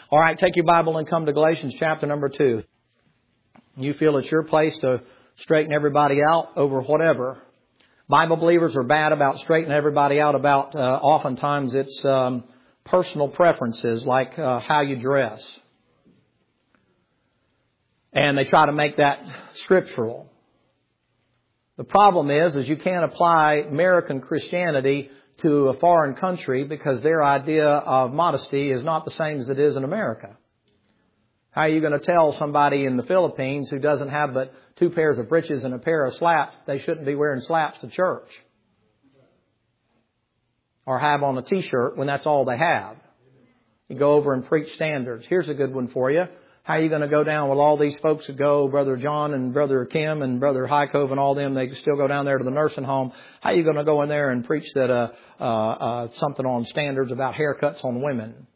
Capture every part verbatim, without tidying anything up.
All right, take your Bible and come to Galatians chapter number two. You feel it's your place to straighten everybody out over whatever. Bible believers are bad about straightening everybody out about, uh, oftentimes it's um, personal preferences, like uh, how you dress. And they try to make that scriptural. The problem is, is you can't apply American Christianity to a foreign country because their idea of modesty is not the same as it is in America. How are you going to tell somebody in the Philippines who doesn't have but two pairs of breeches and a pair of slaps they shouldn't be wearing slaps to church? Or have on a t-shirt when that's all they have? You go over and preach standards. Here's a good one for you. How are you going to go down with all these folks that go, Brother John and Brother Kim and Brother Highcove and all them, they still go down there to the nursing home. How are you going to go in there and preach that uh, uh, uh, something on standards about haircuts on women?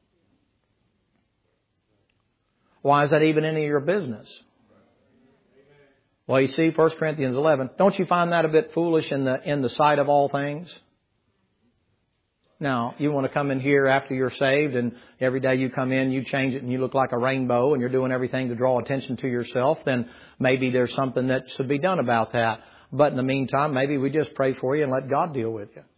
Why is that even any of your business? Well, you see, First Corinthians eleven, don't you find that a bit foolish in the in the sight of all things? Now, you want to come in here after you're saved and every day you come in, you change it and you look like a rainbow and you're doing everything to draw attention to yourself, then maybe there's something that should be done about that. But in the meantime, maybe we just pray for you and let God deal with you.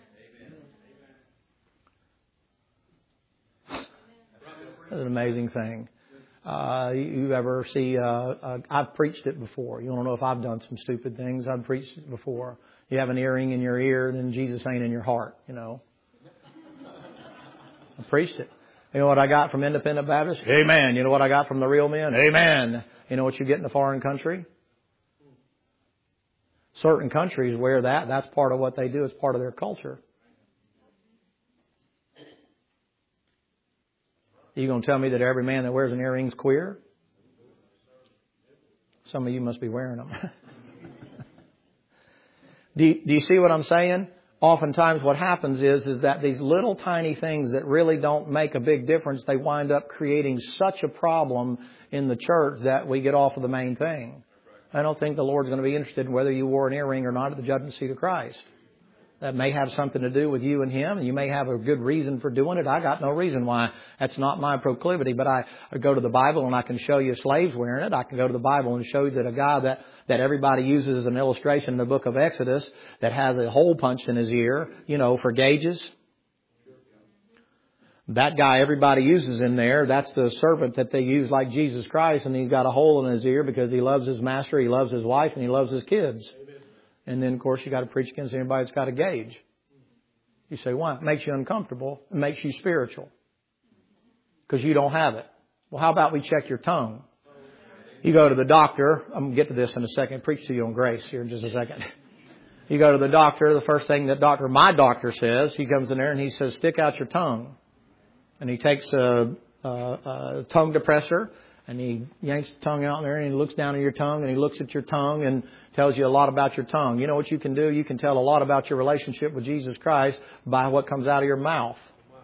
That's an amazing thing. Uh, you ever see, uh, uh, I've preached it before. You don't know if I've done some stupid things. I've preached it before. You have an earring in your ear, then Jesus ain't in your heart, you know. I preached it. You know what I got from Independent Baptist? Amen. You know what I got from the Real Men? Amen. You know what you get in a foreign country? Certain countries wear that. That's part of what they do. It's part of their culture. Are you going to tell me that every man that wears an earring is queer? Some of you must be wearing them. do, you, do you see what I'm saying? Oftentimes what happens is, is that these little tiny things that really don't make a big difference, they wind up creating such a problem in the church that we get off of the main thing. I don't think the Lord's going to be interested in whether you wore an earring or not at the judgment seat of Christ. That may have something to do with you and Him, and you may have a good reason for doing it. I got no reason why. That's not my proclivity, but I, I go to the Bible and I can show you slaves wearing it. I can go to the Bible and show you that a guy that, that everybody uses as an illustration in the book of Exodus that has a hole punched in his ear, you know, for gauges. That guy everybody uses in there, that's the servant that they use like Jesus Christ, and he's got a hole in his ear because he loves his master, he loves his wife, and he loves his kids. And then, of course, you got to preach against anybody that's got a gauge. You say, why? It makes you uncomfortable. It makes you spiritual. Because you don't have it. Well, how about we check your tongue? You go to the doctor. I'm going to get to this in a second. Preach to you on grace here in just a second. You go to the doctor. The first thing that doctor, my doctor says, he comes in there and he says, stick out your tongue. And he takes a, a, a tongue depressor. And he yanks the tongue out there and he looks down at your tongue and he looks at your tongue and tells you a lot about your tongue. You know what you can do? You can tell a lot about your relationship with Jesus Christ by what comes out of your mouth.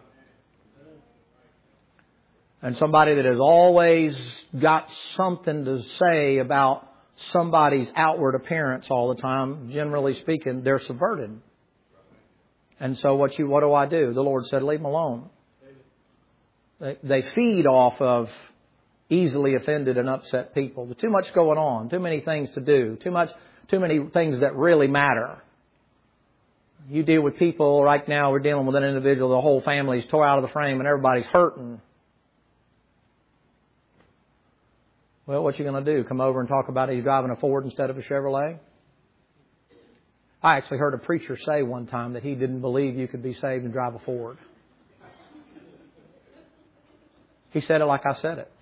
And somebody that has always got something to say about somebody's outward appearance all the time, generally speaking, they're subverted. And so what you, what do I do? The Lord said, leave them alone. They, they feed off of easily offended and upset people. There's too much going on, too many things to do, too much, too many things that really matter. You deal with people right now. We're dealing with an individual. The whole family's tore out of the frame and everybody's hurting. Well, what you going to do? Come over and talk about he's driving a Ford instead of a Chevrolet? I actually heard a preacher say one time that he didn't believe you could be saved and drive a Ford. He said it like I said it.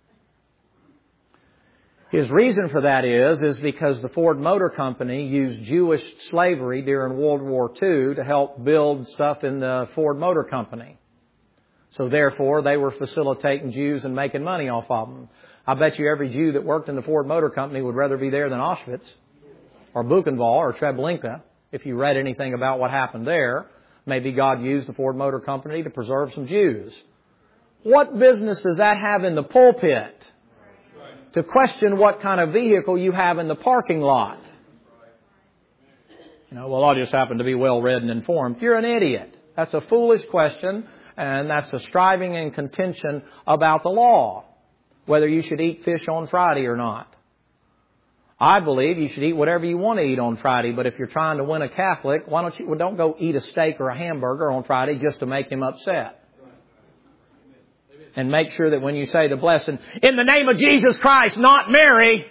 His reason for that is, is because the Ford Motor Company used Jewish slavery during World War Two to help build stuff in the Ford Motor Company. So therefore, they were facilitating Jews and making money off of them. I bet you every Jew that worked in the Ford Motor Company would rather be there than Auschwitz or Buchenwald or Treblinka. If you read anything about what happened there, maybe God used the Ford Motor Company to preserve some Jews. What business does that have in the pulpit to question what kind of vehicle you have in the parking lot? You know, well, I just happen to be well read and informed. You're an idiot. That's a foolish question. And that's a striving and contention about the law, whether you should eat fish on Friday or not. I believe you should eat whatever you want to eat on Friday, but if you're trying to win a Catholic, why don't you, well, don't go eat a steak or a hamburger on Friday just to make him upset. And make sure that when you say the blessing, in the name of Jesus Christ, not Mary,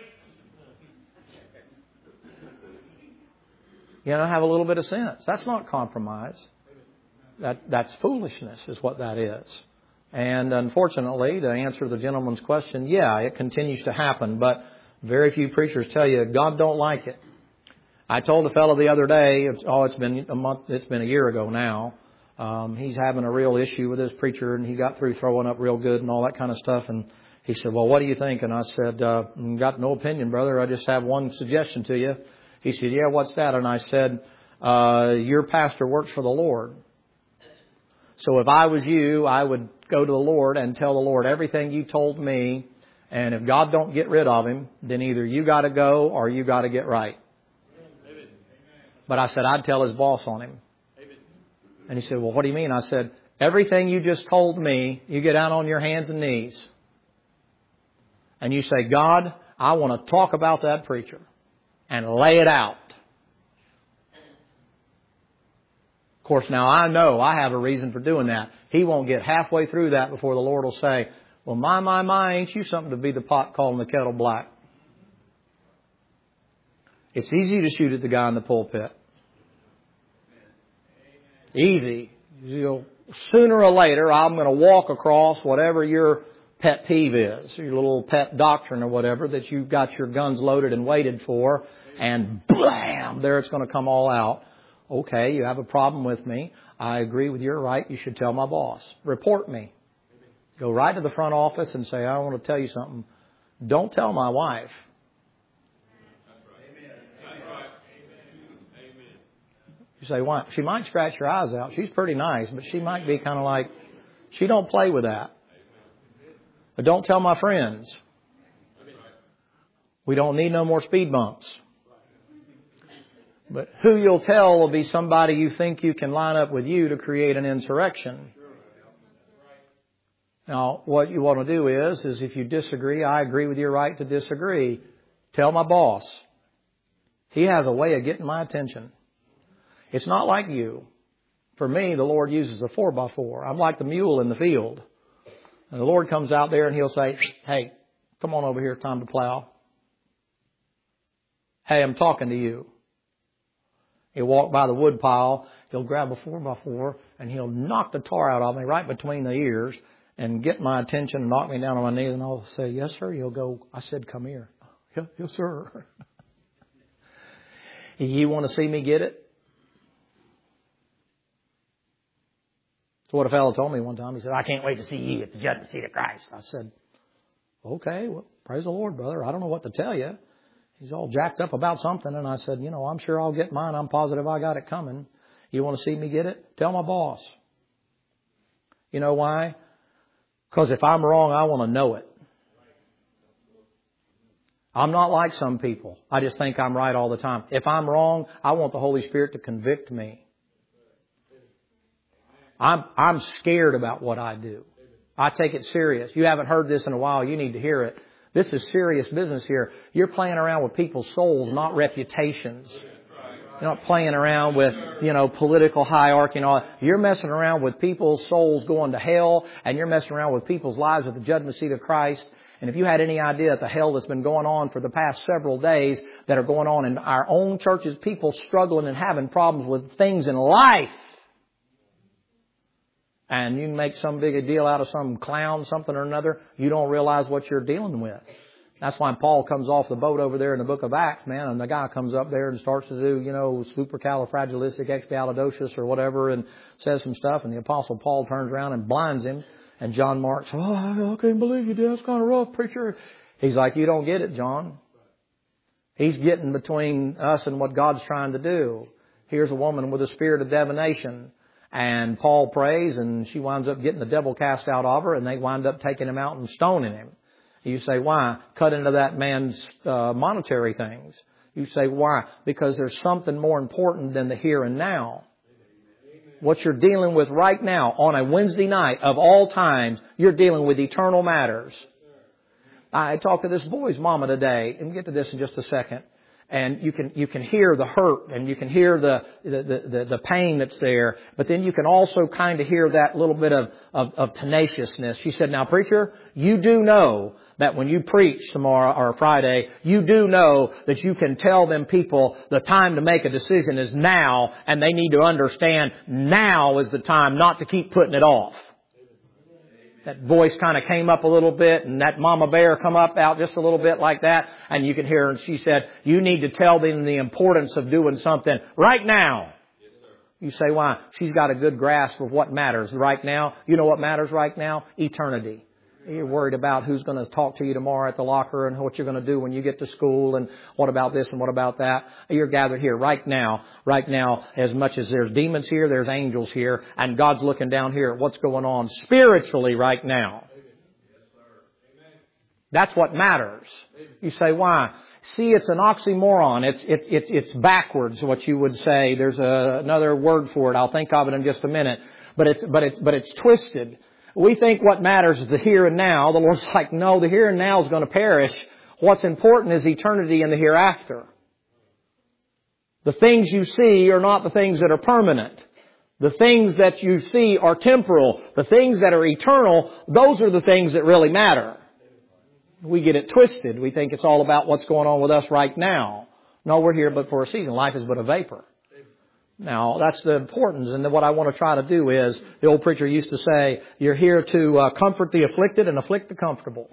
you know, have a little bit of sense. That's not compromise. That, that's foolishness is what that is. And unfortunately, to answer the gentleman's question, yeah, it continues to happen, but very few preachers tell you God don't like it. I told a fellow the other day, it's, oh, it's been a month, it's been a year ago now. Um, he's having a real issue with his preacher, and he got through throwing up real good and all that kind of stuff. And he said, well, what do you think? And I said, uh, got no opinion, brother. I just have one suggestion to you. He said, yeah, what's that? And I said, uh, your pastor works for the Lord. So if I was you, I would go to the Lord and tell the Lord everything you told me. And if God don't get rid of him, then either you got to go or you got to get right. But I said, I'd tell his boss on him. And he said, well, what do you mean? I said, everything you just told me, you get down on your hands and knees. And you say, God, I want to talk about that preacher. And lay it out. Of course, now I know I have a reason for doing that. He won't get halfway through that before the Lord will say, well, my, my, my, ain't you something to be the pot calling the kettle black? It's easy to shoot at the guy in the pulpit. Easy. You know, sooner or later, I'm going to walk across whatever your pet peeve is, your little pet doctrine or whatever that you've got your guns loaded and waited for, and blam, there it's going to come all out. Okay, you have a problem with me. I agree with your right. You should tell my boss. Report me. Go right to the front office and say, I want to tell you something. Don't tell my wife. You say, why? She might scratch your eyes out. She's pretty nice, but she might be kind of like, she don't play with that. But don't tell my friends. We don't need no more speed bumps. But who you'll tell will be somebody you think you can line up with you to create an insurrection. Now, what you want to do is, is if you disagree, I agree with your right to disagree. Tell my boss. He has a way of getting my attention. It's not like you. For me, the Lord uses a four by four. I'm like the mule in the field. And the Lord comes out there and He'll say, hey, come on over here, time to plow. Hey, I'm talking to you. He'll walk by the wood pile. He'll grab a four by four and He'll knock the tar out of me right between the ears and get my attention and knock me down on my knees. And I'll say, yes, sir. He'll go, I said, come here. Yeah, yes, sir. You want to see me get it? That's what a fellow told me one time. He said, I can't wait to see you at the judgment seat of Christ. I said, okay, well, praise the Lord, brother. I don't know what to tell you. He's all jacked up about something. And I said, you know, I'm sure I'll get mine. I'm positive I got it coming. You want to see me get it? Tell my boss. You know why? Because if I'm wrong, I want to know it. I'm not like some people. I just think I'm right all the time. If I'm wrong, I want the Holy Spirit to convict me. I'm, I'm scared about what I do. I take it serious. You haven't heard this in a while. You need to hear it. This is serious business here. You're playing around with people's souls, not reputations. You're not playing around with, you know, political hierarchy and all that. You're messing around with people's souls going to hell, and you're messing around with people's lives at the judgment seat of Christ. And if you had any idea that the hell that's been going on for the past several days that are going on in our own churches, people struggling and having problems with things in life, and you can make some big a deal out of some clown, something or another, you don't realize what you're dealing with. That's why Paul comes off the boat over there in the book of Acts, man, and the guy comes up there and starts to do, you know, supercalifragilisticexpialidocious or whatever and says some stuff, and the Apostle Paul turns around and blinds him, and John Mark says, oh, I can't believe you did. That's kind of rough, preacher. He's like, you don't get it, John. He's getting between us and what God's trying to do. Here's a woman with a spirit of divination. And Paul prays, and she winds up getting the devil cast out of her, and they wind up taking him out and stoning him. You say, why? Cut into that man's uh, monetary things. You say, why? Because there's something more important than the here and now. What you're dealing with right now on a Wednesday night of all times, you're dealing with eternal matters. I talked to this boy's mama today, and we'll get to this in just a second. And you can, you can hear the hurt and you can hear the, the, the, the pain that's there. But then you can also kind of hear that little bit of, of, of tenaciousness. She said, now preacher, you do know that when you preach tomorrow or Friday, you do know that you can tell them people the time to make a decision is now, and they need to understand now is the time, not to keep putting it off. That voice kind of came up a little bit, and that mama bear come up out just a little bit like that. And you can hear her, and she said, you need to tell them the importance of doing something right now. Yes, sir. You say, why? She's got a good grasp of what matters right now. You know what matters right now? Eternity. You're worried about who's going to talk to you tomorrow at the locker and what you're going to do when you get to school and what about this and what about that. You're gathered here right now. Right now, as much as there's demons here, there's angels here. And God's looking down here at what's going on spiritually right now. That's what matters. You say, why? See, it's an oxymoron. It's, it's, it's, it's backwards, what you would say. There's a, another word for it. I'll think of it in just a minute. But it's, but it's, but it's twisted. We think what matters is the here and now. The Lord's like, no, the here and now is going to perish. What's important is eternity and the hereafter. The things you see are not the things that are permanent. The things that you see are temporal. The things that are eternal, those are the things that really matter. We get it twisted. We think it's all about what's going on with us right now. No, we're here but for a season. Life is but a vapor. Now, that's the importance, and what I want to try to do is, the old preacher used to say, you're here to uh, comfort the afflicted and afflict the comfortable.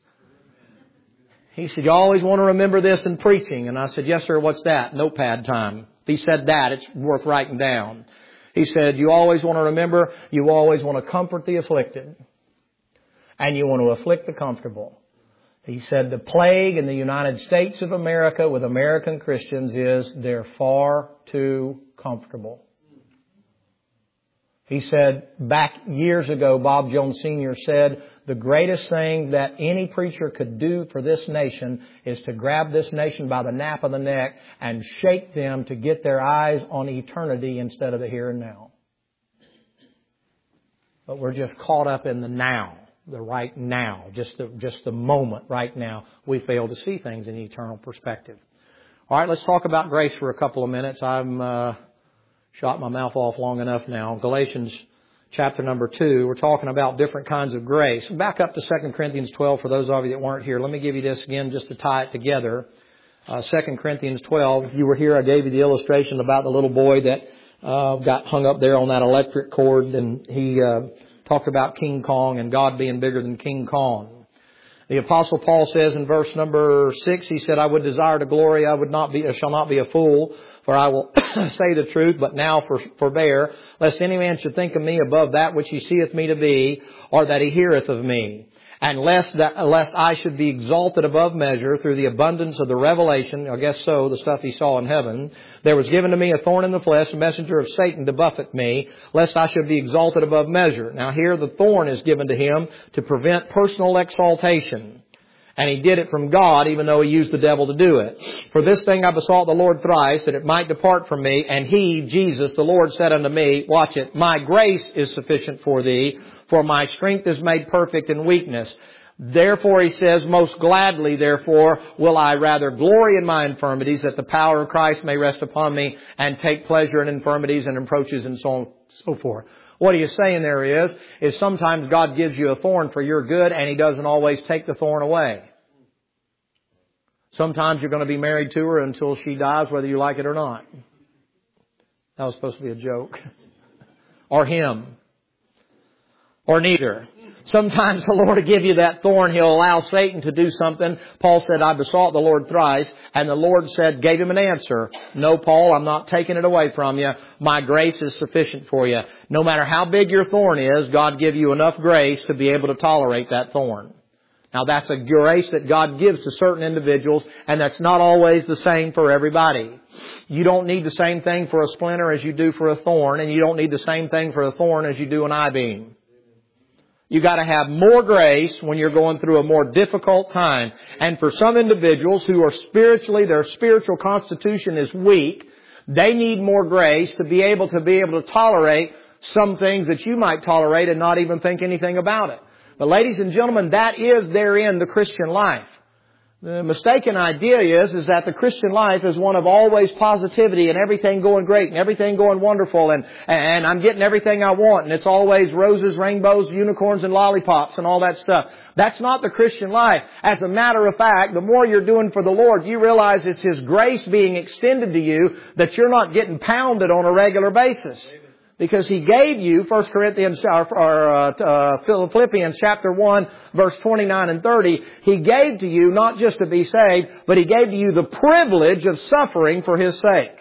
He said, you always want to remember this in preaching. And I said, yes, sir, what's that? Notepad time. If he said that, it's worth writing down. He said, you always want to remember, you always want to comfort the afflicted, and you want to afflict the comfortable. He said the plague in the United States of America with American Christians is they're far too comfortable. He said back years ago, Bob Jones Senior said, the greatest thing that any preacher could do for this nation is to grab this nation by the nape of the neck and shake them to get their eyes on eternity instead of the here and now. But we're just caught up in the now. The right now, just the, just the moment right now, we fail to see things in eternal perspective. All right, let's talk about grace for a couple of minutes. I'm uh, shot my mouth off long enough now. Galatians chapter number two, we're talking about different kinds of grace. Back up to Second Corinthians twelve for those of you that weren't here. Let me give you this again just to tie it together. Uh, Second Corinthians twelve, if you were here, I gave you the illustration about the little boy that uh, got hung up there on that electric cord, and he uh, talked about King Kong and God being bigger than King Kong. The Apostle Paul says in verse number six, he said, I would desire to glory, I would not be, I shall not be a fool, for I will say the truth, but now for, forbear, lest any man should think of me above that which he seeth me to be, or that he heareth of me. And lest that, lest I should be exalted above measure through the abundance of the revelation, I guess so, the stuff he saw in heaven, there was given to me a thorn in the flesh, a messenger of Satan to buffet me, lest I should be exalted above measure. Now here the thorn is given to him to prevent personal exaltation. And he did it from God, even though he used the devil to do it. For this thing I besought the Lord thrice, that it might depart from me. And he, Jesus, the Lord, said unto me, watch it, my grace is sufficient for thee, for my strength is made perfect in weakness. Therefore, he says, most gladly, therefore, will I rather glory in my infirmities, that the power of Christ may rest upon me, and take pleasure in infirmities and reproaches and so on and so forth. What he is saying there is, is sometimes God gives you a thorn for your good, and he doesn't always take the thorn away. Sometimes you're going to be married to her until she dies, whether you like it or not. That was supposed to be a joke. Or him. Or neither. Sometimes the Lord will give you that thorn. He'll allow Satan to do something. Paul said, I besought the Lord thrice. And the Lord said, gave him an answer. No, Paul, I'm not taking it away from you. My grace is sufficient for you. No matter how big your thorn is, God give you enough grace to be able to tolerate that thorn. Now that's a grace that God gives to certain individuals, and that's not always the same for everybody. You don't need the same thing for a splinter as you do for a thorn, and you don't need the same thing for a thorn as you do an I-beam. You got to have more grace when you're going through a more difficult time. And for some individuals who are spiritually, their spiritual constitution is weak, They need more grace to be able to be able to tolerate some things that you might tolerate and not even think anything about it. But ladies and gentlemen, that is therein the Christian life. The mistaken idea is, is that the Christian life is one of always positivity and everything going great and everything going wonderful and, and I'm getting everything I want and it's always roses, rainbows, unicorns and lollipops and all that stuff. That's not the Christian life. As a matter of fact, the more you're doing for the Lord, you realize it's His grace being extended to you that you're not getting pounded on a regular basis. Because He gave you, First Corinthians or, or uh, uh, Philippians chapter one, verse twenty-nine and thirty, He gave to you not just to be saved, but He gave to you the privilege of suffering for His sake.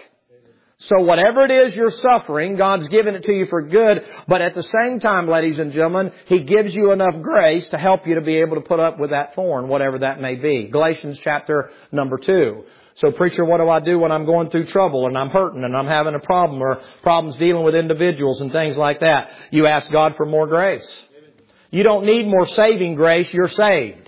So whatever it is you're suffering, God's given it to you for good. But at the same time, ladies and gentlemen, He gives you enough grace to help you to be able to put up with that thorn, whatever that may be. Galatians chapter number two. So preacher, what do I do when I'm going through trouble and I'm hurting and I'm having a problem or problems dealing with individuals and things like that? You ask God for more grace. You don't need more saving grace, you're saved.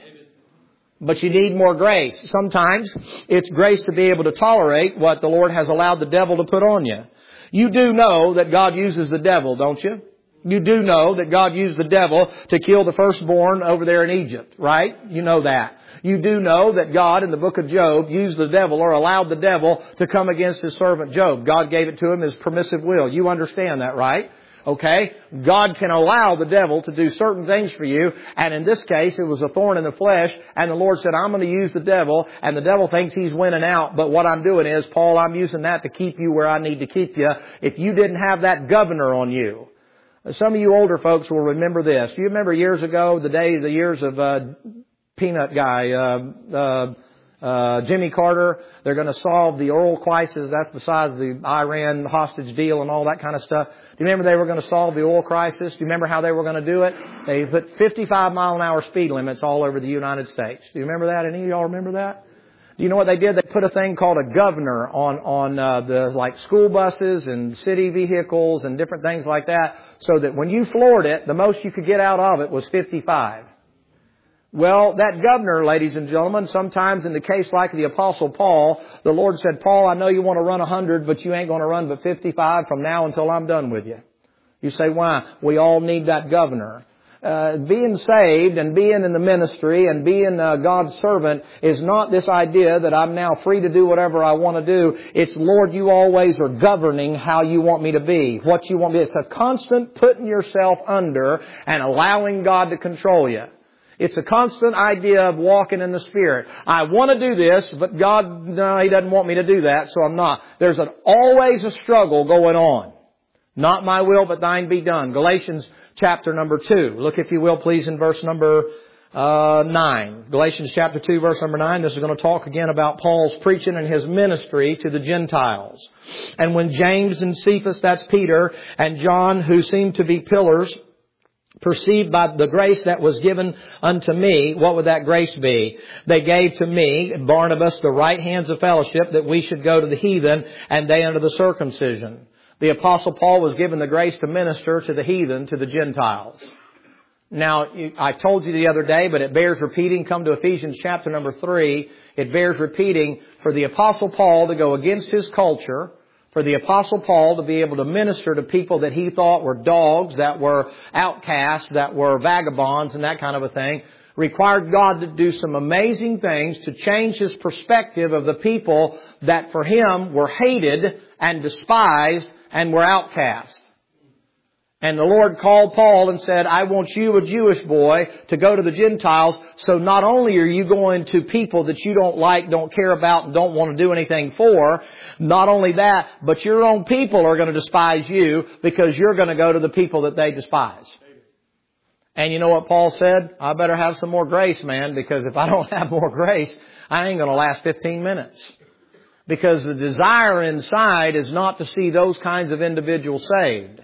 But you need more grace. Sometimes it's grace to be able to tolerate what the Lord has allowed the devil to put on you. You do know that God uses the devil, don't you? You do know that God used the devil to kill the firstborn over there in Egypt, right? You know that. You do know that God in the book of Job used the devil or allowed the devil to come against His servant Job. God gave it to him as permissive will. You understand that, right? Okay? God can allow the devil to do certain things for you. And in this case, it was a thorn in the flesh. And the Lord said, I'm going to use the devil. And the devil thinks he's winning out. But what I'm doing is, Paul, I'm using that to keep you where I need to keep you. If you didn't have that governor on you. Some of you older folks will remember this. Do you remember years ago, the day, the years of uh, Peanut Guy, uh, uh, uh, Jimmy Carter? They're going to solve the oil crisis. That's besides the Iran hostage deal and all that kind of stuff. Do you remember they were going to solve the oil crisis? Do you remember how they were going to do it? They put fifty-five mile an hour speed limits all over the United States. Do you remember that? Any of y'all remember that? Do you know what they did? They put a thing called a governor on, on, uh, the, like school buses and city vehicles and different things like that, so that when you floored it, the most you could get out of it was fifty-five. Well, that governor, ladies and gentlemen, sometimes in the case like the Apostle Paul, the Lord said, Paul, I know you want to run a hundred, but you ain't going to run but fifty-five from now until I'm done with you. You say, why? We all need that governor. Uh, being saved and being in the ministry and being uh, God's servant is not this idea that I'm now free to do whatever I want to do. It's, Lord, you always are governing how you want me to be, what you want me to be. It's a constant putting yourself under and allowing God to control you. It's a constant idea of walking in the Spirit. I want to do this, but God, no, He doesn't want me to do that, so I'm not. There's an, always a struggle going on. Not my will, but thine be done. Galatians chapter number two. Look, if you will, please, in verse number uh, nine. Galatians chapter two, verse number nine. This is going to talk again about Paul's preaching and his ministry to the Gentiles. And when James and Cephas, that's Peter, and John, who seemed to be pillars, perceived by the grace that was given unto me, what would that grace be? They gave to me, Barnabas, the right hands of fellowship, that we should go to the heathen, and they unto the circumcision. The Apostle Paul was given the grace to minister to the heathen, to the Gentiles. Now, I told you the other day, but it bears repeating. Come to Ephesians chapter number three. It bears repeating for the Apostle Paul to go against his culture, for the Apostle Paul to be able to minister to people that he thought were dogs, that were outcasts, that were vagabonds and that kind of a thing, required God to do some amazing things to change his perspective of the people that for him were hated and despised and were outcast. And the Lord called Paul and said, I want you, a Jewish boy, to go to the Gentiles. So not only are you going to people that you don't like, don't care about, and don't want to do anything for, not only that, but your own people are going to despise you because you're going to go to the people that they despise. And you know what Paul said? I better have some more grace, man, because if I don't have more grace, I ain't going to last fifteen minutes. Because the desire inside is not to see those kinds of individuals saved.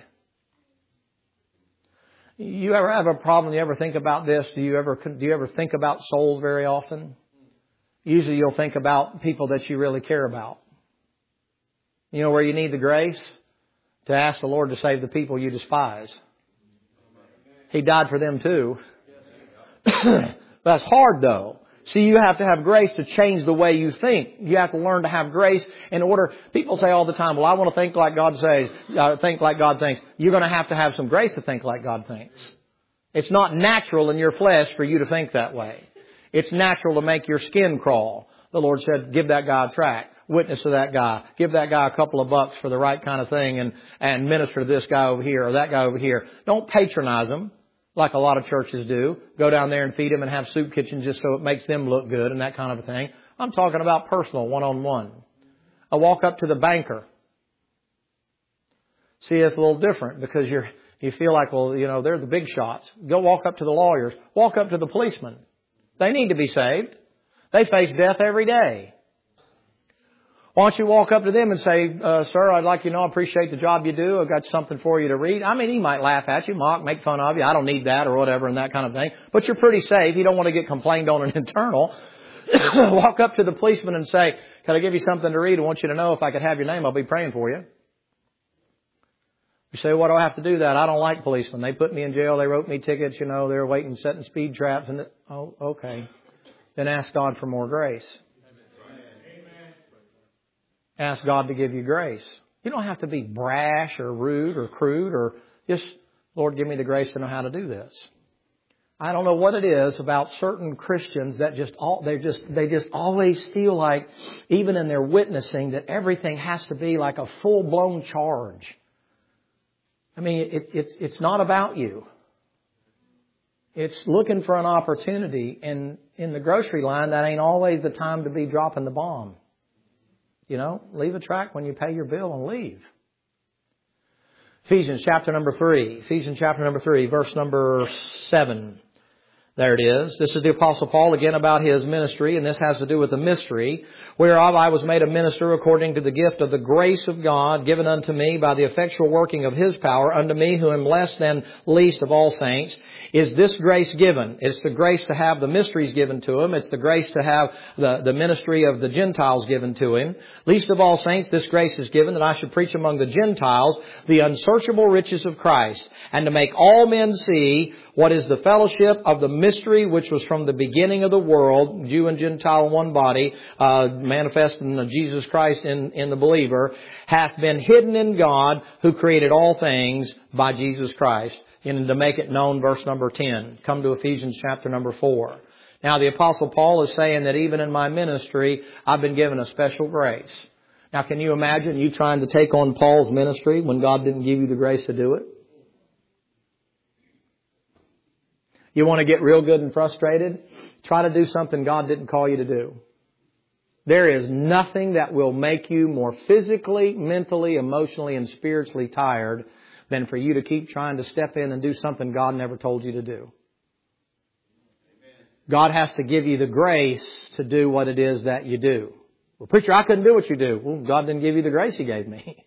You ever have a problem? You ever think about this? Do you ever, do you ever think about souls very often? Usually you'll think about people that you really care about. You know where you need the grace? To ask the Lord to save the people you despise. He died for them too. That's hard though. See, you have to have grace to change the way you think. You have to learn to have grace in order. People say all the time, well, I want to think like God says, uh, think like God thinks. You're going to have to have some grace to think like God thinks. It's not natural in your flesh for you to think that way. It's natural to make your skin crawl. The Lord said, give that guy a tract. Witness to that guy. Give that guy a couple of bucks for the right kind of thing and, and minister to this guy over here or that guy over here. Don't patronize them like a lot of churches do. Go down there and feed them and have soup kitchens just so it makes them look good and that kind of a thing. I'm talking about personal, one-on-one. I walk up to the banker. See, it's a little different because you're, you feel like, well, you know, they're the big shots. Go walk up to the lawyers. Walk up to the policemen. They need to be saved. They face death every day. Why don't you walk up to them and say, uh, sir, I'd like you to know I appreciate the job you do. I've got something for you to read. I mean, he might laugh at you, mock, make fun of you. I don't need that or whatever and that kind of thing. But you're pretty safe. You don't want to get complained on an internal. Walk up to the policeman and say, can I give you something to read? I want you to know if I could have your name, I'll be praying for you. You say, what do I have to do that? I don't like policemen. They put me in jail. They wrote me tickets. You know, they're waiting, setting speed traps. And it, oh, okay. Then ask God for more grace. Ask God to give you grace. You don't have to be brash or rude or crude or just, Lord, give me the grace to know how to do this. I don't know what it is about certain Christians that just all, they just, they just always feel like, even in their witnessing, that everything has to be like a full-blown charge. I mean, it, it's, it's not about you. It's looking for an opportunity. And in the grocery line, that ain't always the time to be dropping the bomb. You know, leave a tract when you pay your bill and leave. Ephesians chapter number three. Ephesians chapter number three, verse number seven. There it is. This is the Apostle Paul again about his ministry, and this has to do with the mystery, whereof I was made a minister according to the gift of the grace of God given unto me by the effectual working of His power. Unto me, who am less than least of all saints, is this grace given. It's the grace to have the mysteries given to him. It's the grace to have the, the ministry of the Gentiles given to him. Least of all saints, this grace is given that I should preach among the Gentiles the unsearchable riches of Christ, and to make all men see what is the fellowship of the mystery which was from the beginning of the world, Jew and Gentile in one body, uh, manifest in Jesus Christ in, in the believer, hath been hidden in God who created all things by Jesus Christ. And to make it known, verse number ten. Come to Ephesians chapter number four. Now the Apostle Paul is saying that even in my ministry, I've been given a special grace. Now can you imagine you trying to take on Paul's ministry when God didn't give you the grace to do it? You want to get real good and frustrated? Try to do something God didn't call you to do. There is nothing that will make you more physically, mentally, emotionally, and spiritually tired than for you to keep trying to step in and do something God never told you to do. God has to give you the grace to do what it is that you do. Well, preacher, I couldn't do what you do. Well, God didn't give you the grace He gave me.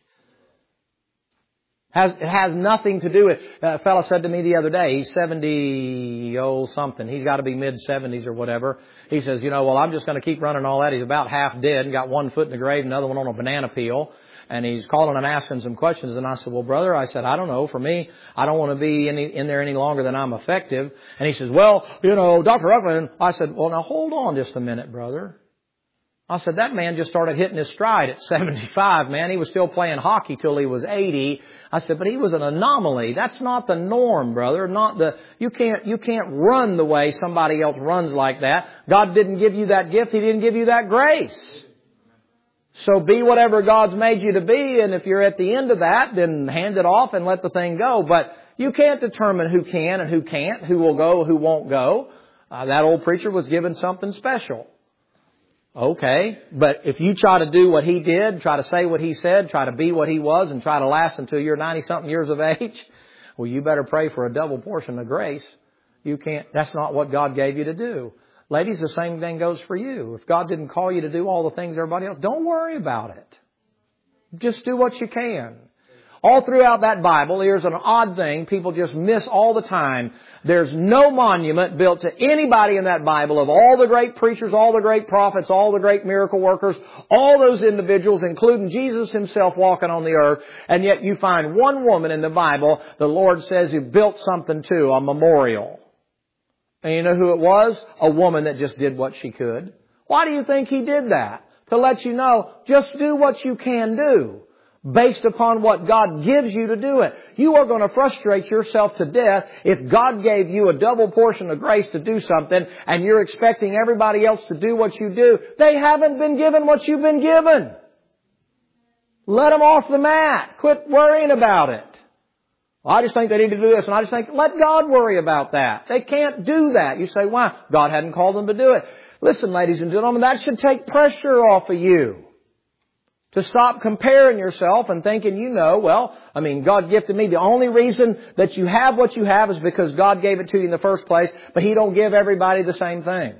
Has, it has nothing to do with, a fellow said to me the other day, he's seventy, oh something. He's got to be mid seventies or whatever. He says, you know, well, I'm just going to keep running all that. He's about half dead and got one foot in the grave, another one on a banana peel. And he's calling and asking some questions. And I said, well, brother, I said, I don't know. For me, I don't want to be any, in there any longer than I'm effective. And he says, well, you know, Doctor Ruckland. I said, well, now hold on just a minute, brother. I said, that man just started hitting his stride at seventy-five, man. He was still playing hockey till he was eighty. I said, but he was an anomaly. That's not the norm, brother. Not the, you can't, you can't run the way somebody else runs like that. God didn't give you that gift. He didn't give you that grace. So be whatever God's made you to be. And if you're at the end of that, then hand it off and let the thing go. But you can't determine who can and who can't, who will go, who won't go. Uh, that old preacher was given something special. Okay, but if you try to do what he did, try to say what he said, try to be what he was, and try to last until you're ninety-something years of age, well, you better pray for a double portion of grace. You can't, that's not what God gave you to do. Ladies, the same thing goes for you. If God didn't call you to do all the things everybody else, don't worry about it. Just do what you can. All throughout that Bible, here's an odd thing people just miss all the time. There's no monument built to anybody in that Bible of all the great preachers, all the great prophets, all the great miracle workers, all those individuals, including Jesus Himself walking on the earth. And yet you find one woman in the Bible, the Lord says, who built something to, a memorial. And you know who it was? A woman that just did what she could. Why do you think he did that? To let you know, just do what you can do based upon what God gives you to do it. You are going to frustrate yourself to death if God gave you a double portion of grace to do something and you're expecting everybody else to do what you do. They haven't been given what you've been given. Let them off the mat. Quit worrying about it. Well, I just think they need to do this, and I just think, let God worry about that. They can't do that. You say, why? God hadn't called them to do it. Listen, ladies and gentlemen, that should take pressure off of you. To stop comparing yourself and thinking, you know, well, I mean, God gifted me. The only reason that you have what you have is because God gave it to you in the first place, but He don't give everybody the same thing.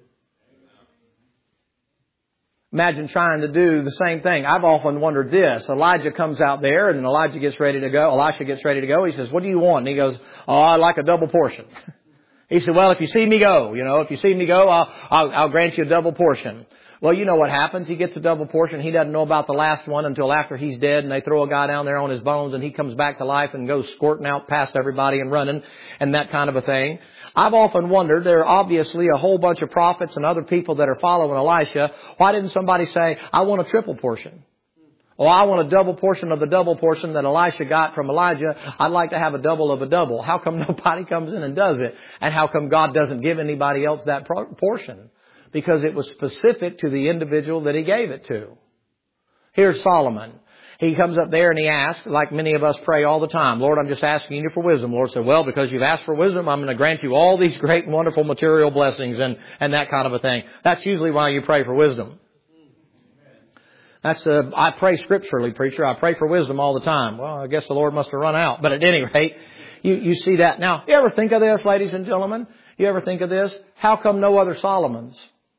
Imagine trying to do the same thing. I've often wondered this. Elijah comes out there and Elijah gets ready to go. Elisha gets ready to go. He says, what do you want? And he goes, oh, I'd like a double portion. He said, well, if you see me go, you know, if you see me go, I'll, I'll, I'll grant you a double portion. Well, you know what happens. He gets a double portion. He doesn't know about the last one until after he's dead, and they throw a guy down there on his bones, and he comes back to life and goes squirting out past everybody and running and that kind of a thing. I've often wondered, there are obviously a whole bunch of prophets and other people that are following Elisha. Why didn't somebody say, I want a triple portion? Or I want a double portion of the double portion that Elisha got from Elijah. I'd like to have a double of a double. How come nobody comes in and does it? And how come God doesn't give anybody else that portion? Because it was specific to the individual that He gave it to. Here's Solomon. He comes up there and he asks, like many of us pray all the time, Lord, I'm just asking you for wisdom. Lord said, well, because you've asked for wisdom, I'm going to grant you all these great and wonderful material blessings and, and that kind of a thing. That's usually why you pray for wisdom. That's the, I pray scripturally, preacher. I pray for wisdom all the time. Well, I guess the Lord must have run out. But at any rate, you, you see that. Now, you ever think of this, ladies and gentlemen? You ever think of this? How come no other Solomons?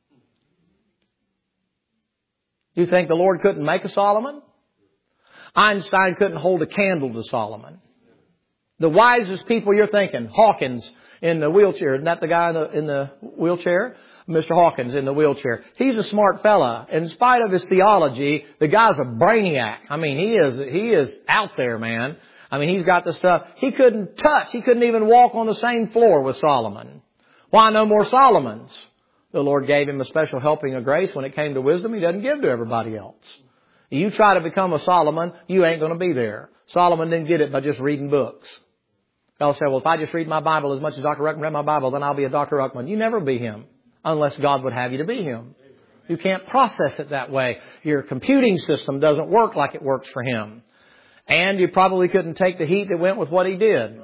You think the Lord couldn't make a Solomon? Einstein couldn't hold a candle to Solomon. The wisest people you're thinking, Hawkins in the wheelchair. Isn't that the guy in the, in the wheelchair? Mister Hawkins in the wheelchair. He's a smart fella. In spite of his theology, the guy's a brainiac. I mean, he is, he is out there, man. I mean, he's got the stuff. He couldn't touch. He couldn't even walk on the same floor with Solomon. Why no more Solomons? The Lord gave him a special helping of grace when it came to wisdom He doesn't give to everybody else. You try to become a Solomon, you ain't going to be there. Solomon didn't get it by just reading books. They'll say, well, if I just read my Bible as much as Doctor Ruckman read my Bible, then I'll be a Doctor Ruckman. You never be him unless God would have you to be him. You can't process it that way. Your computing system doesn't work like it works for him. And you probably couldn't take the heat that went with what he did.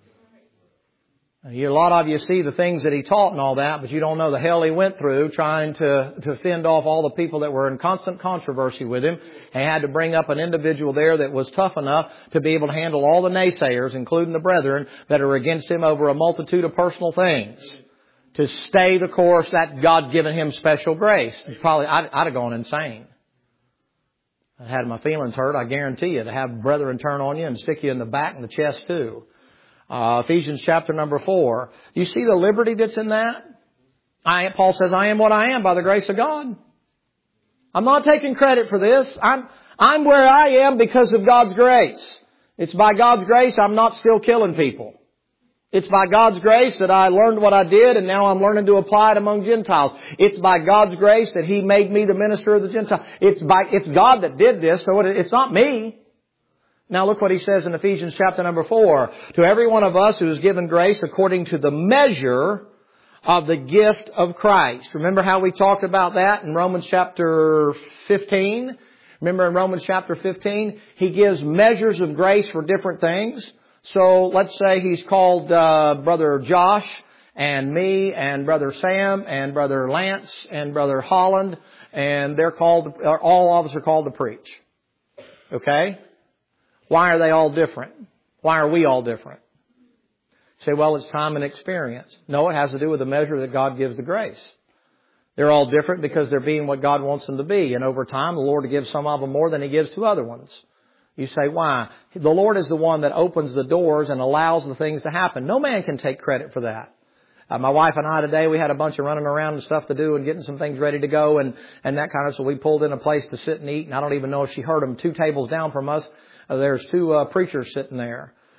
A lot of you see the things that he taught and all that, but you don't know the hell he went through trying to, to fend off all the people that were in constant controversy with him. He had to bring up an individual there that was tough enough to be able to handle all the naysayers, including the brethren, that are against him over a multitude of personal things. To stay the course that God given him special grace. Probably, I'd, I'd have gone insane. I had my feelings hurt, I guarantee you, to have brethren turn on you and stick you in the back and the chest too. Uh, Ephesians chapter number four. You see the liberty that's in that? I, Paul says, I am what I am by the grace of God. I'm not taking credit for this. I'm, I'm where I am because of God's grace. It's by God's grace I'm not still killing people. It's by God's grace that I learned what I did and now I'm learning to apply it among Gentiles. It's by God's grace that He made me the minister of the Gentiles. It's by, it's God that did this, so it, it's not me. Now look what he says in Ephesians chapter number four. To every one of us who is given grace according to the measure of the gift of Christ. Remember how we talked about that in Romans chapter fifteen? Remember in Romans chapter fifteen, he gives measures of grace for different things. So let's say he's called uh, Brother Josh and me and Brother Sam and Brother Lance and Brother Holland, and they're called, all of us are called to preach. Okay? Why are they all different? Why are we all different? You say, well, it's time and experience. No, it has to do with the measure that God gives the grace. They're all different because they're being what God wants them to be. And over time, the Lord gives some of them more than He gives to other ones. You say, why? The Lord is the one that opens the doors and allows the things to happen. No man can take credit for that. Uh, my wife and I today, we had a bunch of running around and stuff to do and getting some things ready to go and, and that kind of, so we pulled in a place to sit and eat. And I don't even know if she heard them two tables down from us. Uh, there's two uh, preachers sitting there.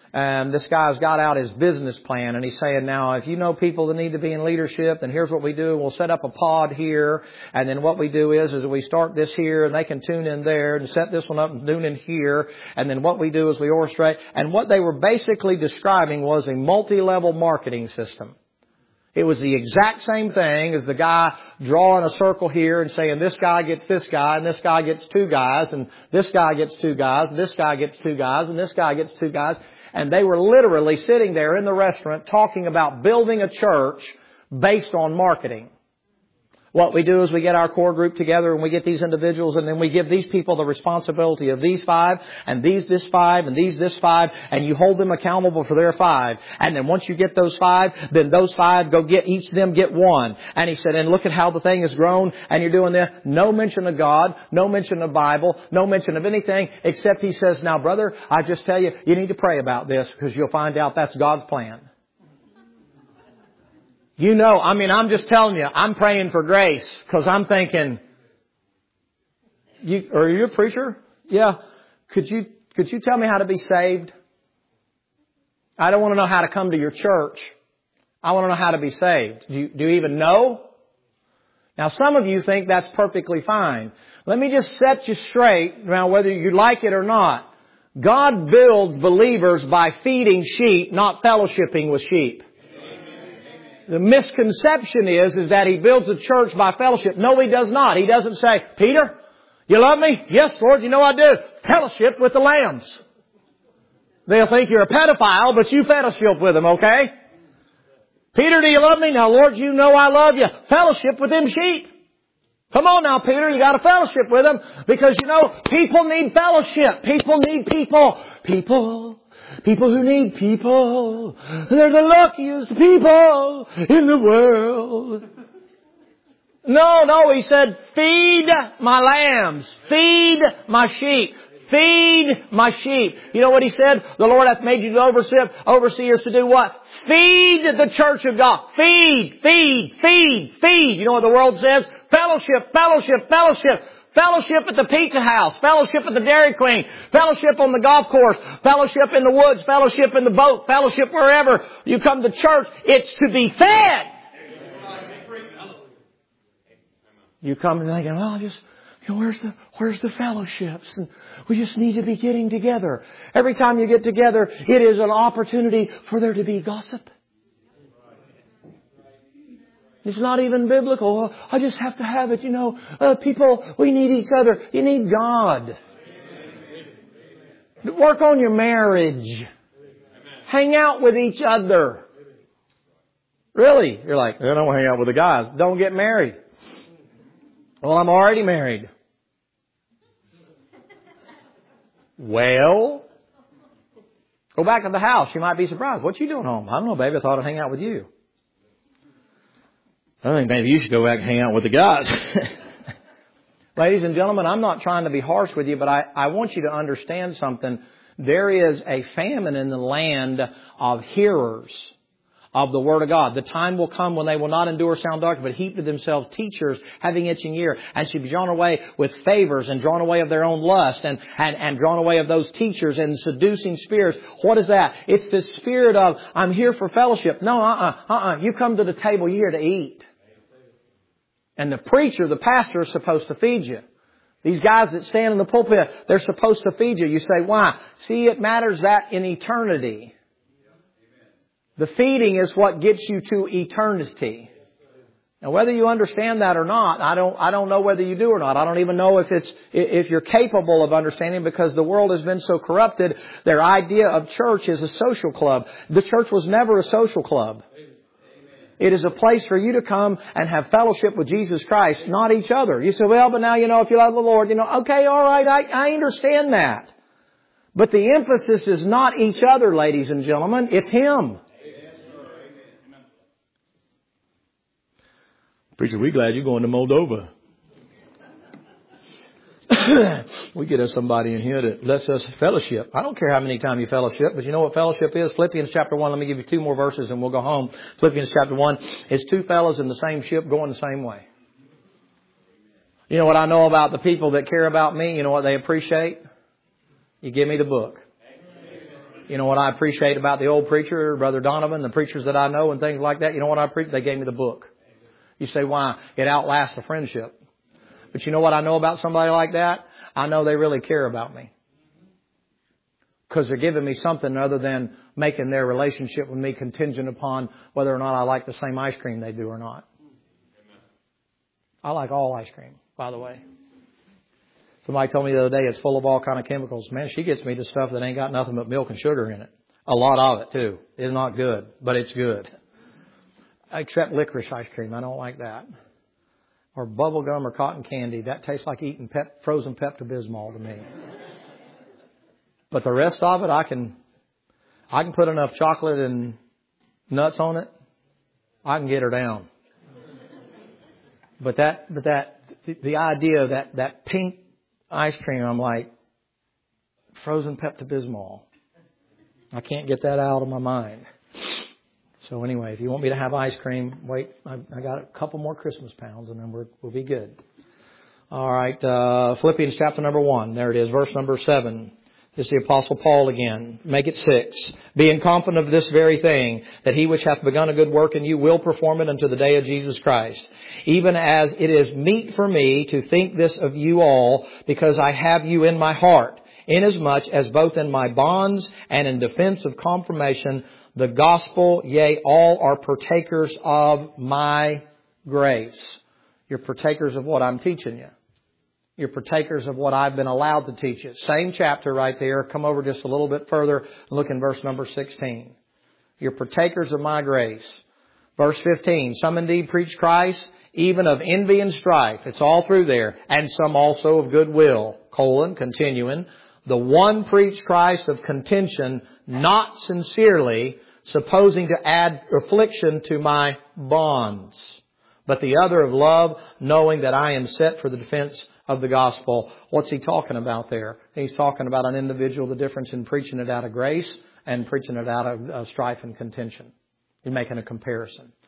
And this guy's got out his business plan, and he's saying, now, if you know people that need to be in leadership, then here's what we do. We'll set up a pod here, and then what we do is, is we start this here, and they can tune in there, and set this one up and tune in here, and then what we do is we orchestrate. And what they were basically describing was a multi-level marketing system. It was the exact same thing as the guy drawing a circle here and saying this guy gets this guy and this guy gets two guys and this guy gets two guys and this guy gets two guys and this guy gets two guys. And they were literally sitting there in the restaurant talking about building a church based on marketing. What we do is we get our core group together and we get these individuals and then we give these people the responsibility of these five and these this five and these this five and you hold them accountable for their five. And then once you get those five, then those five go get, each of them get one. And he said, and look at how the thing has grown and you're doing this. No mention of God, no mention of Bible, no mention of anything except he says, now brother, I just tell you, you need to pray about this because you'll find out that's God's plan. You know, I mean, I'm just telling you, I'm praying for grace because I'm thinking, you, are you a preacher? Yeah. Could you, could you tell me how to be saved? I don't want to know how to come to your church. I want to know how to be saved. Do you, do you even know? Now, some of you think that's perfectly fine. Let me just set you straight now, whether you like it or not. God builds believers by feeding sheep, not fellowshipping with sheep. The misconception is, is that He builds a church by fellowship. No, He does not. He doesn't say, Peter, you love me? Yes, Lord, you know I do. Fellowship with the lambs. They'll think you're a pedophile, but you fellowship with them, okay? Peter, do you love me? Now, Lord, you know I love you. Fellowship with them sheep. Come on now, Peter, you got to fellowship with them because, you know, people need fellowship. People need people. People. People who need people. They're the luckiest people in the world. No, no, He said, feed my lambs. Feed my sheep. Feed my sheep. You know what He said? The Lord hath made you to overseer, overseers to do what? Feed the church of God. Feed, feed, feed, feed. You know what the world says? Fellowship, fellowship, fellowship. Fellowship at the pizza house. Fellowship at the Dairy Queen. Fellowship on the golf course. Fellowship in the woods. Fellowship in the boat. Fellowship wherever you come to church. It's to be fed. You come and thinking, well, just, you know, where's the, where's the fellowships? And we just need to be getting together. Every time you get together, it is an opportunity for there to be gossip. It's not even biblical. I just have to have it. You know, uh, people, we need each other. You need God. Work on your marriage. Hang out with each other. Really? You're like, I don't want to hang out with the guys. Don't get married. Well, I'm already married. Well, go back to the house. You might be surprised. What you doing home? I don't know, baby. I thought I'd hang out with you. I think maybe you should go back and hang out with the guys. Ladies and gentlemen, I'm not trying to be harsh with you, but I, I want you to understand something. There is a famine in the land of hearers of the Word of God. The time will come when they will not endure sound doctrine, but heap to themselves teachers having itching ear, and should be drawn away with favors and drawn away of their own lust and, and, and drawn away of those teachers and seducing spirits. What is that? It's the spirit of, I'm here for fellowship. No, uh-uh, uh-uh. You come to the table, you're here to eat. And the preacher, the pastor, is supposed to feed you. These guys that stand in the pulpit, they're supposed to feed you. You say, why? See, it matters that in eternity. The feeding is what gets you to eternity. Now, whether you understand that or not, I don't, I don't know whether you do or not. I don't even know if it's, if you're capable of understanding, because the world has been so corrupted. Their idea of church is a social club. The church was never a social club. It is a place for you to come and have fellowship with Jesus Christ, not each other. You say, well, but now, you know, if you love the Lord, you know, okay, all right, I, I understand that. But the emphasis is not each other, ladies and gentlemen. It's Him. Preacher, we're glad you're going to Moldova. We could have somebody in here that lets us fellowship. I don't care how many times you fellowship, but you know what fellowship is? Philippians chapter one. Let me give you two more verses and we'll go home. Philippians chapter one is two fellows in the same ship going the same way. You know what I know about the people that care about me? You know what they appreciate? You give me the book. You know what I appreciate about the old preacher, Brother Donovan, the preachers that I know and things like that? You know what I appreciate? They gave me the book. You say, why? It outlasts the friendship. But you know what I know about somebody like that? I know they really care about me. Because they're giving me something other than making their relationship with me contingent upon whether or not I like the same ice cream they do or not. I like all ice cream, by the way. Somebody told me the other day it's full of all kind of chemicals. Man, she gets me the stuff that ain't got nothing but milk and sugar in it. A lot of it, too. It's not good, but it's good. Except licorice ice cream. I don't like that. Or bubble gum or cotton candy. That tastes like eating pep, frozen Pepto-Bismol to me. But the rest of it, I can, I can put enough chocolate and nuts on it. I can get her down. But that, but that, the, the idea of that, that pink ice cream, I'm like, frozen Pepto-Bismol. I can't get that out of my mind. So anyway, if you want me to have ice cream, wait, I, I got a couple more Christmas pounds and then we're, we'll be good. All right, uh, Philippians chapter number one. There it is, verse number seven. This is the Apostle Paul again. Make it six. Being confident of this very thing, that he which hath begun a good work in you will perform it unto the day of Jesus Christ. Even as it is meet for me to think this of you all, because I have you in my heart, inasmuch as both in my bonds and in defense of confirmation, the gospel, yea, all are partakers of my grace. You're partakers of what I'm teaching you. You're partakers of what I've been allowed to teach you. Same chapter right there. Come over just a little bit further and look in verse number sixteen. You're partakers of my grace. Verse fifteen. Some indeed preach Christ, even of envy and strife. It's all through there. And some also of goodwill. Colon, continuing. The one preached Christ of contention, not sincerely, supposing to add affliction to my bonds. But the other of love, knowing that I am set for the defense of the gospel. What's he talking about there? He's talking about an individual, the difference in preaching it out of grace and preaching it out of uh, strife and contention. He's making a comparison.